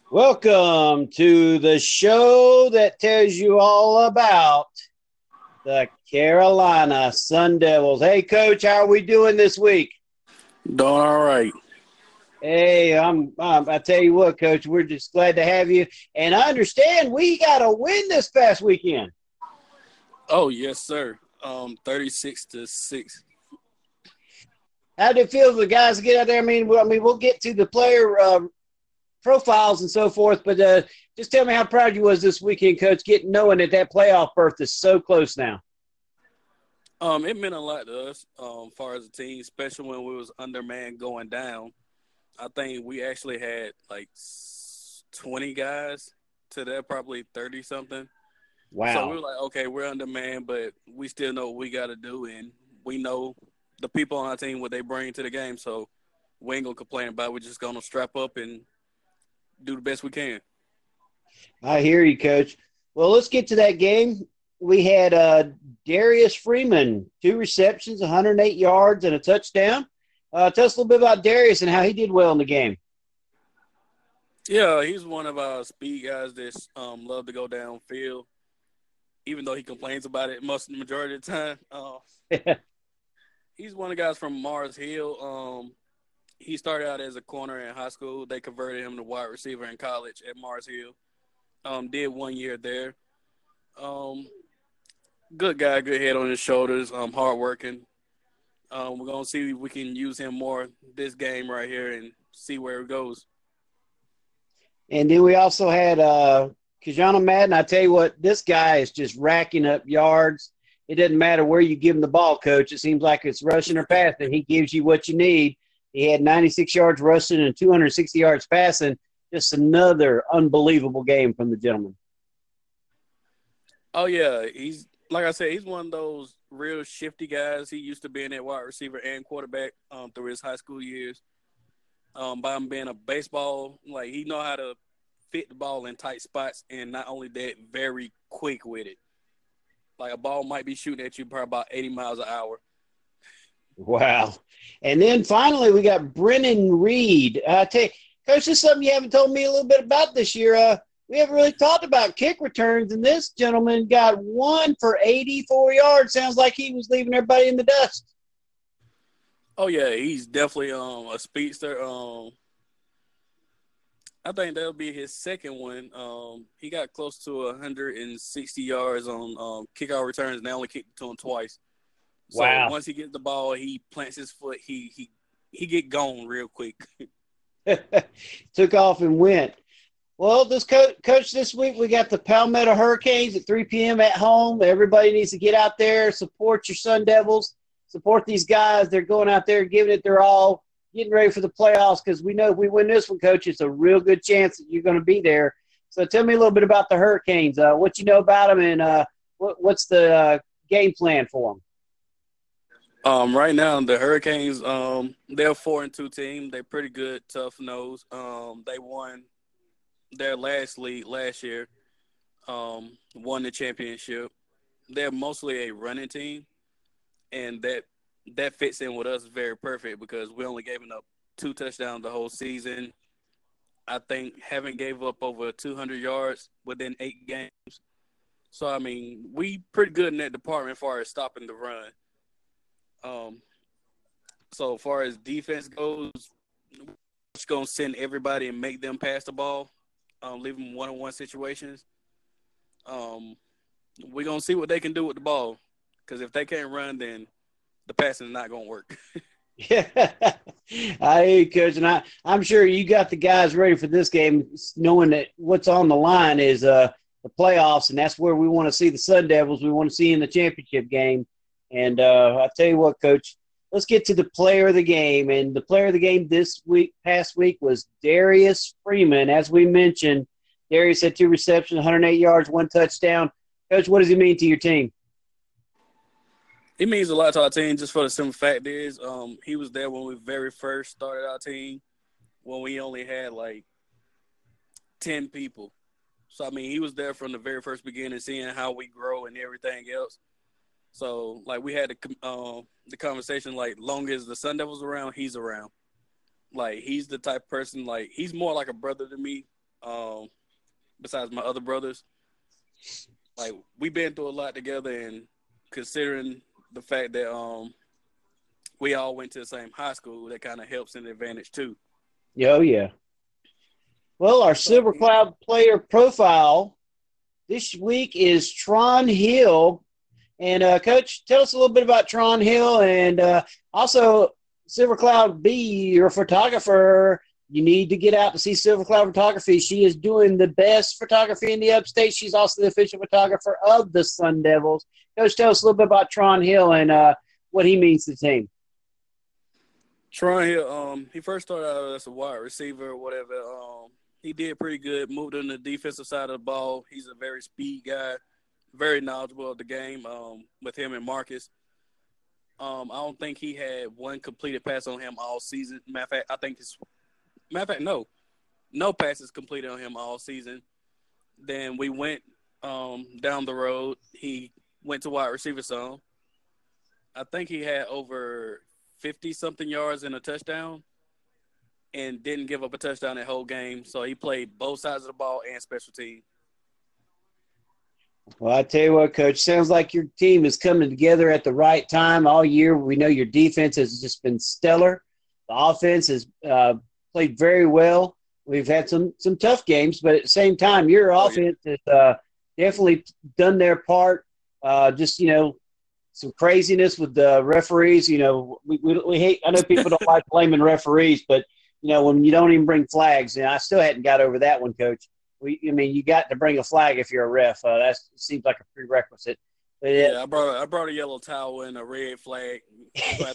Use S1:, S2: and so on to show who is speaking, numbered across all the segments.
S1: Welcome to the show that tells you all about the Carolina Sun Devils. Hey, Coach, how are we doing this week?
S2: Doing all right.
S1: Hey, I tell you what, Coach, we're just glad to have you. And I understand we got a win this past weekend.
S2: Oh yes, sir. 36-6.
S1: How did it feel for the guys to get out there? We'll get to the player profiles and so forth, but just tell me how proud you was this weekend, Coach, getting knowing that playoff berth is so close now.
S2: It meant a lot to us, far as a team, especially when we was undermanned going down. I think we actually had like 20 guys to that, probably 30 something. So we
S1: Wow.
S2: were like, okay, we're undermanned, but we still know what we got to do, and we know the people on our team what they bring to the game. So we ain't gonna complain about it. We're just gonna strap up and do the best we can.
S1: I hear you, Coach. Well, let's get to that game. We had Darius Freeman, 2 receptions, 108 yards, and a touchdown. Tell us a little bit about Darius and how he did well in the game.
S2: Yeah, he's one of our speed guys that love to go downfield, even though he complains about it most the majority of the time. He's one of the guys from Mars Hill. He started out as a corner in high school. They converted him to wide receiver in college at Mars Hill. Did 1 year there. Um, Good guy, good head on his shoulders. Hardworking. We're gonna see if we can use him more this game right here and see where it goes.
S1: And then we also had Kijana Madden. I tell you what, this guy is just racking up yards. It doesn't matter where you give him the ball, Coach. It seems like it's rushing or passing. He gives you what you need. He had 96 yards rushing and 260 yards passing. Just another unbelievable game from the gentleman.
S2: Oh yeah, he's like I said, he's one of those real shifty guys. He used to be in that wide receiver and quarterback through his high school years. By him being a baseball, like he know how to fit the ball in tight spots, and not only that, very quick with it. Like a ball might be shooting at you probably about 80 miles an hour.
S1: Wow. And then finally, we got Brennan Reed. Tell you, Coach, this is something you haven't told me a little bit about this year. We haven't really talked about kick returns, and this gentleman got one for 84 yards. Sounds like he was leaving everybody in the dust.
S2: Oh yeah, he's definitely a speedster. I think that'll be his second one. He got close to 160 yards on kickoff returns, and they only kicked it to him twice. So
S1: Wow.
S2: once he gets the ball, he plants his foot. He get gone real quick.
S1: Took off and went. Well, coach, this week we got the Palmetto Hurricanes at 3 p.m. at home. Everybody needs to get out there, support your Sun Devils, support these guys. They're going out there giving it their all, getting ready for the playoffs because we know if we win this one, Coach, it's a real good chance that you're going to be there. So tell me a little bit about the Hurricanes, what you know about them, and what's the game plan for them.
S2: Right now the Hurricanes, they're a 4-2 team. They're pretty good, tough nose. They won their last league last year. Won the championship. They're mostly a running team, and that fits in with us very perfect because we only gave up 2 touchdowns the whole season. I think haven't gave up over 200 yards within 8 games. So I mean, we pretty good in that department as far as stopping the run. Um, so as far as defense goes, we're just gonna send everybody and make them pass the ball, leave them one-on-one situations. Um, we're gonna see what they can do with the ball, because if they can't run, then the passing is not gonna work.
S1: Yeah, I hear you, Coach, and I'm sure you got the guys ready for this game, knowing that what's on the line is the playoffs, and that's where we want to see the Sun Devils. We want to see in the championship game. And I tell you what, Coach, let's get to the player of the game. And the player of the game past week, was Darius Freeman. As we mentioned, Darius had 2 receptions, 108 yards, 1 touchdown. Coach, what does he mean to your team?
S2: It means a lot to our team just for the simple fact is he was there when we very first started our team, when we only had like 10 people. So, I mean, he was there from the very first beginning, seeing how we grow and everything else. So, like, we had the conversation, like, long as the Sun Devils around, he's around. Like, he's the type of person, like, he's more like a brother to me. Um, besides my other brothers, like we've been through a lot together, and considering the fact that we all went to the same high school, that kind of helps an advantage too.
S1: Oh, yeah. Well, our
S2: So
S1: Silver Cloud player profile this week is Tron Hill. And, Coach, tell us a little bit about Tron Hill. And also, Silver Cloud B, your photographer. You need to get out to see Silver Cloud Photography. She is doing the best photography in the upstate. She's also the official photographer of the Sun Devils. Coach, tell us a little bit about Tron Hill and what he means to the team.
S2: Tron Hill, he first started out as a wide receiver or whatever. He did pretty good, moved on the defensive side of the ball. He's a very speed guy, very knowledgeable of the game with him and Marcus. I don't think he had one completed pass on him all season. Matter of fact, no passes completed on him all season. Then we went down the road. He went to wide receiver some. I think he had over 50-something yards and a touchdown and didn't give up a touchdown that whole game. So he played both sides of the ball and special team.
S1: Well, I tell you what, Coach, sounds like your team is coming together at the right time all year. We know your defense has just been stellar. The offense has played very well. We've had some tough games, but at the same time, your offense has definitely done their part. Some craziness with the referees. We hate – I know people don't like blaming referees, but, when you don't even bring flags, I still hadn't got over that one, Coach. You got to bring a flag if you're a ref. That seems like a prerequisite. But
S2: I brought a yellow towel and a red flag. Go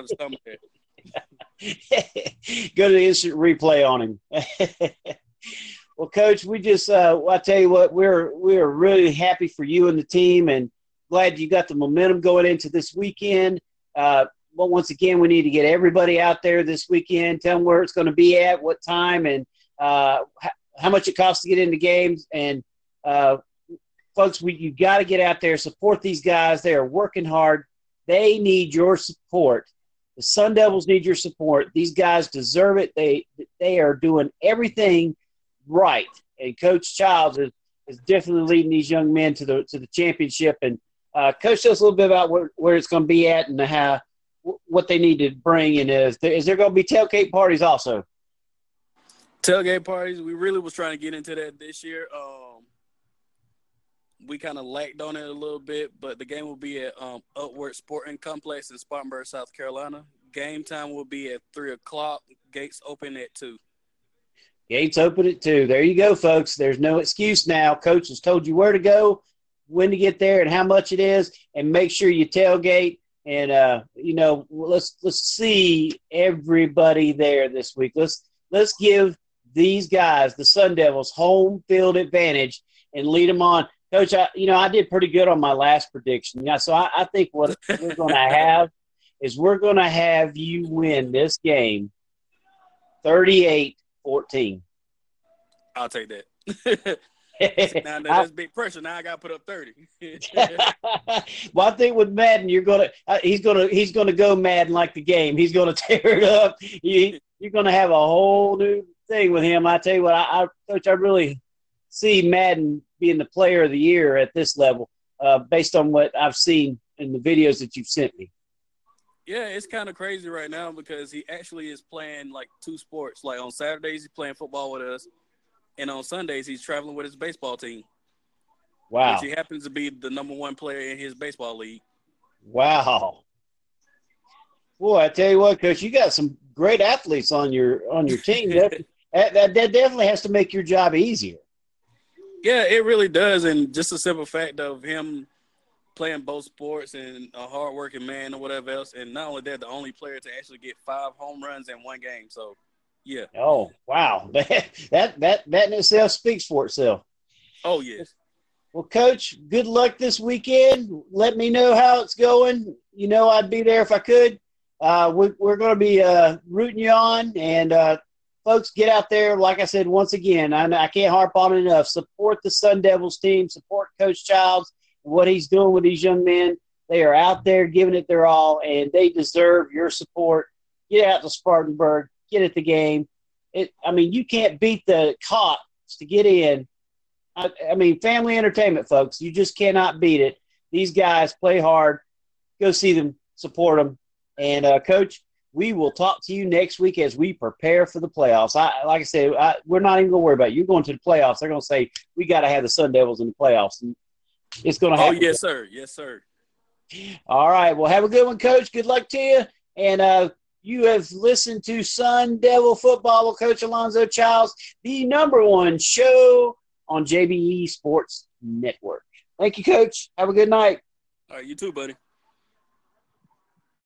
S1: to the instant replay on him. Well, Coach, we just I tell you what, we're really happy for you and the team, and glad you got the momentum going into this weekend. But once again, we need to get everybody out there this weekend. Tell them where it's going to be at, what time, and how much it costs to get into games. And folks, you got to get out there, support these guys. They are working hard. They need your support. The Sun Devils need your support. These guys deserve it. They are doing everything right. And Coach Childs is definitely leading these young men to the championship. And Coach, tell us a little bit about where it's going to be at and what they need to bring. And is there going to be tailgate parties also?
S2: Tailgate parties, we really was trying to get into that this year. We kind of lacked on it a little bit, but the game will be at Upward Sporting Complex in Spartanburg, South Carolina. Game time will be at 3 o'clock. Gates open at 2.
S1: Gates open at 2. There you go, folks. There's no excuse now. Coach has told you where to go, when to get there, and how much it is, and make sure you tailgate. And let's see everybody there this week. Let's give these guys, the Sun Devils, home field advantage and lead them on. Coach, I did pretty good on my last prediction. So I think what we're going to have is we're going to have you win this game 38-14.
S2: I'll take that. Now that's big pressure. Now I got to put up 30.
S1: Well, I think with Madden, he's gonna go Madden like the game. He's gonna tear it up. You're gonna have a whole new thing with him. I tell you what, Coach, I really see Madden being the player of the year at this level, based on what I've seen in the videos that you've sent me.
S2: Yeah, it's kind of crazy right now because he actually is playing like 2 sports. Like on Saturdays, he's playing football with us, and on Sundays, he's traveling with his baseball team.
S1: Wow.
S2: Which he happens to be the number 1 player in his baseball league.
S1: Wow. Boy, I tell you what, Coach, you got some great athletes on your team. That definitely has to make your job easier.
S2: Yeah, it really does. And just the simple fact of him playing both sports and a hardworking man or whatever else. And not only that, the only player to actually get 5 home runs in 1 game. So, yeah.
S1: Oh, wow. That in itself speaks for itself.
S2: Oh, yes.
S1: Well, Coach, good luck this weekend. Let me know how it's going. I'd be there if I could. We're going to be rooting you on. And, folks, get out there. Like I said, once again, I can't harp on it enough. Support the Sun Devils team. Support Coach Childs and what he's doing with these young men. They are out there giving it their all, and they deserve your support. Get out to Spartanburg. Get at the game. You can't beat the tickets to get in. I mean, family entertainment, folks. You just cannot beat it. These guys play hard. Go see them, support them. And, Coach, we will talk to you next week as we prepare for the playoffs. Like I said, we're not even going to worry about it. You're going to the playoffs. They're going to say, we got to have the Sun Devils in the playoffs. And it's going to happen.
S2: Oh, yes, sir. Yes, sir.
S1: All right. Well, have a good one, Coach. Good luck to you. And you have listened to Sun Devil Football with Coach Alonzo Childs, the #1 show on JBE Sports Network. Thank you, Coach. Have a good night.
S2: All right, you too, buddy.